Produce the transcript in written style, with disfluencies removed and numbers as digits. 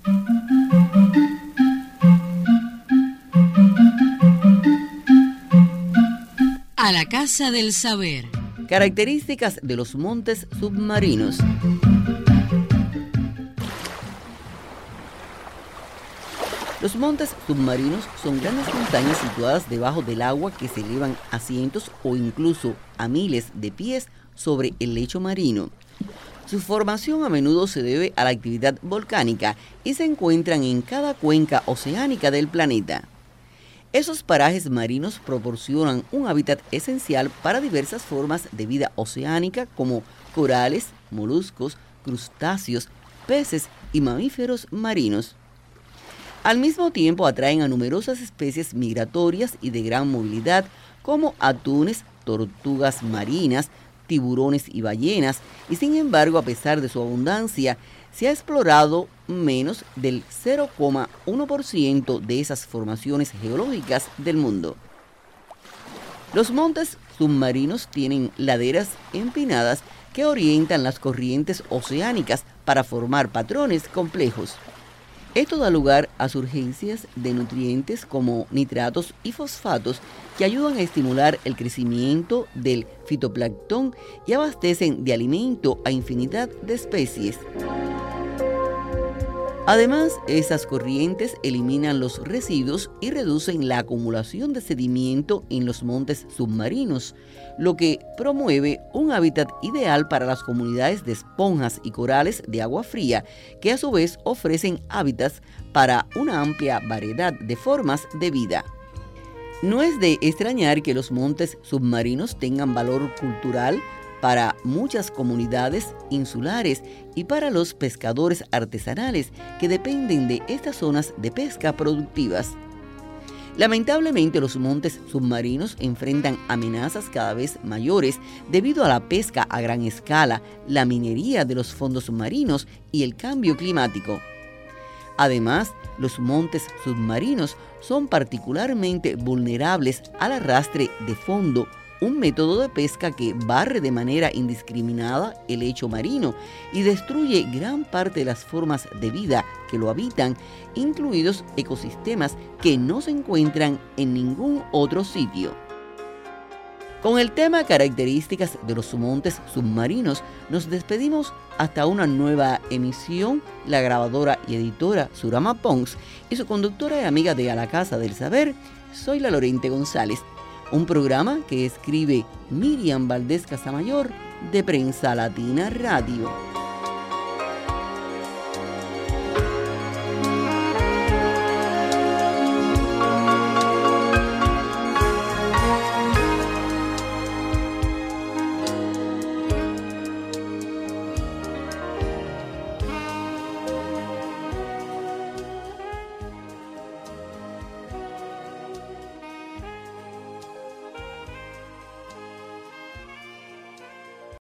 A la Casa del Saber. Características de los montes submarinos. Los montes submarinos son grandes montañas situadas debajo del agua que se elevan a cientos o incluso a miles de pies sobre el lecho marino. Su formación a menudo se debe a la actividad volcánica y se encuentran en cada cuenca oceánica del planeta. Esos parajes marinos proporcionan un hábitat esencial para diversas formas de vida oceánica como corales, moluscos, crustáceos, peces y mamíferos marinos. Al mismo tiempo atraen a numerosas especies migratorias y de gran movilidad como atunes, tortugas marinas, tiburones y ballenas, y sin embargo, a pesar de su abundancia, se ha explorado menos del 0,1% de esas formaciones geológicas del mundo. Los montes submarinos tienen laderas empinadas que orientan las corrientes oceánicas para formar patrones complejos. Esto da lugar a surgencias de nutrientes como nitratos y fosfatos que ayudan a estimular el crecimiento del fitoplancton y abastecen de alimento a infinidad de especies. Además, esas corrientes eliminan los residuos y reducen la acumulación de sedimento en los montes submarinos, lo que promueve un hábitat ideal para las comunidades de esponjas y corales de agua fría, que a su vez ofrecen hábitats para una amplia variedad de formas de vida. No es de extrañar que los montes submarinos tengan valor cultural para muchas comunidades insulares y para los pescadores artesanales que dependen de estas zonas de pesca productivas. Lamentablemente, los montes submarinos enfrentan amenazas cada vez mayores debido a la pesca a gran escala, la minería de los fondos marinos y el cambio climático. Además, los montes submarinos son particularmente vulnerables al arrastre de fondo, un método de pesca que barre de manera indiscriminada el lecho marino y destruye gran parte de las formas de vida que lo habitan, incluidos ecosistemas que no se encuentran en ningún otro sitio. Con el tema características de los montes submarinos, nos despedimos hasta una nueva emisión. La grabadora y editora Surama Pons y su conductora y amiga de A la Casa del Saber, soy la Lorente González. Un programa que escribe Miriam Valdés Casamayor de Prensa Latina Radio.